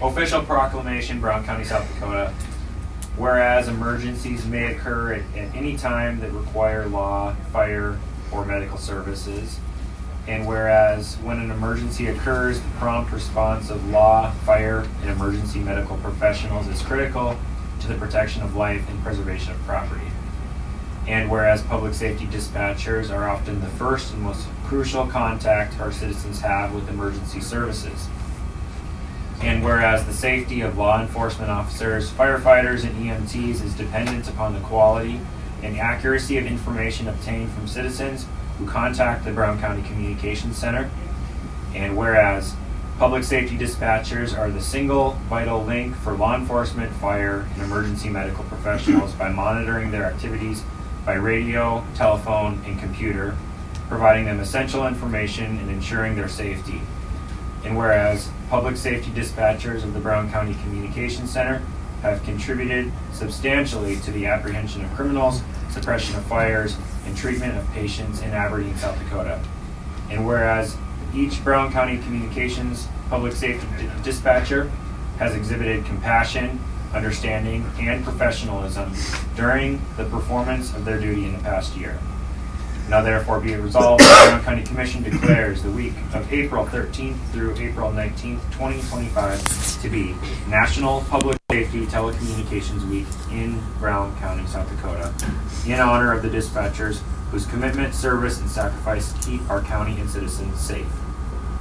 Official proclamation, Brown County, South Dakota. Whereas emergencies may occur at any time that require law, fire, or medical services. And whereas when an emergency occurs, the prompt response of law, fire, and emergency medical professionals is critical to the protection of life and preservation of property. And whereas public safety dispatchers are often the first and most crucial contact our citizens have with emergency services. And whereas the safety of law enforcement officers, firefighters, and EMTs is dependent upon the quality and accuracy of information obtained from citizens who contact the Brown County Communications Center. And whereas public safety dispatchers are the single vital link for law enforcement, fire, and emergency medical professionals by monitoring their activities by radio, telephone, and computer, providing them essential information and ensuring their safety. And whereas public safety dispatchers of the Brown County Communications Center have contributed substantially to the apprehension of criminals, suppression of fires, and treatment of patients in Aberdeen, South Dakota. And whereas each Brown County Communications public safety dispatcher has exhibited compassion, understanding, and professionalism during the performance of their duty in the past year. Now therefore be it resolved, the Brown County Commission declares the week of April 13th through April 19th, 2025 to be National Public Safety Telecommunications Week in Brown County, South Dakota, in honor of the dispatchers whose commitment, service, and sacrifice keep our county and citizens safe.